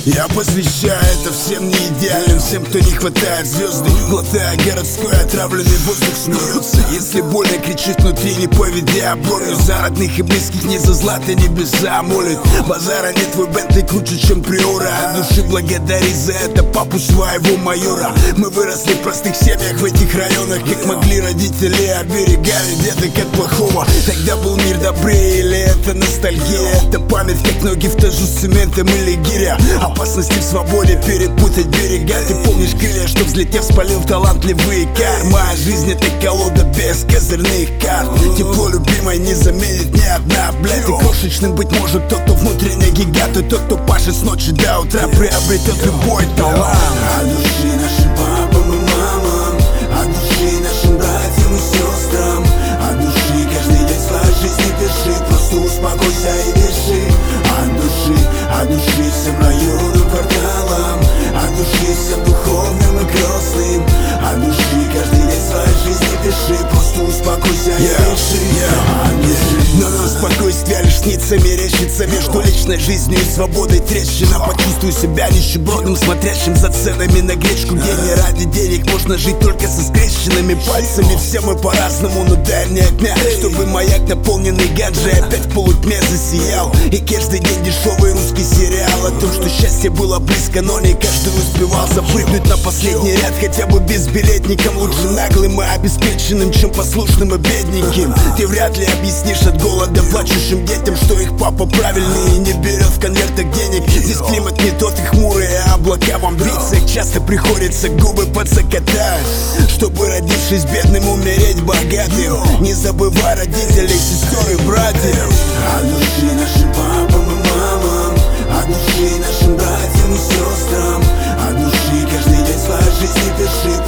Я посвящаю это всем не идеальным, всем, кто не хватает звезды, глотая городской отравленный воздух, смеются. Если больно кричит внутри, не поведя бровью, за родных и близких не за злато небеса молит. Базара нет, твой Бентли круче, чем Приора. От души благодари за это папу своего майора. Мы выросли в простых семьях в этих районах, как могли родители оберегали деток от плохого. Тогда был мир добрее, или это ностальгия? Это память, как ноги в тажу с цементом или гиря. Опасности в свободе, перепутать берега. Ты помнишь крылья, что взлетев спалил талантливые кар. Моя жизнь это колода без козырных карт. Тепло любимой не заменит ни одна, блядь. И крошечным быть может тот, кто внутренний гигант, и тот, кто пашет с ночи до утра, приобретет любой талант. От души нашим папам и мамам, от души нашим братьям и сестрам, от души каждый день своей жизни дыши, просто успокойся и дыши. От души всем районам, кварталам, от души всем духовным и крестным, от души каждый день своей жизни дыши, просто успокойся и дыши. Но нам спокойствие лишь снится, мерещится между личной жизнью и свободой трещина. Почувствую себя нищебродом, смотрящим за ценами на гречку, где не ради денег можно жить только со скрещенными пальцами. Все мы по-разному, но дай мне огня, чтобы маяк, наполненный ганджей, опять в полутьме засиял. И каждый день дешевый русский сериал о том, что счастье было близко, но не каждый успевал запрыгнуть на последний ряд, хотя бы безбилетником. Лучше наглым и обеспеченным, чем послушным и бедненьким. Ты вряд ли объяснишь от голода плачущим детям, что их папа правильный и не берет в конвертах денег. Здесь климат не тот и хмурые облака в амбициях часто приходится губы подзакатать, чтобы, родившись бедным, умереть богатым. Не забывай родителей, сестер и братьев. От души нашим папам и мамам, от души нашим братьям и сестрам, от души каждый день своей жизни дыши,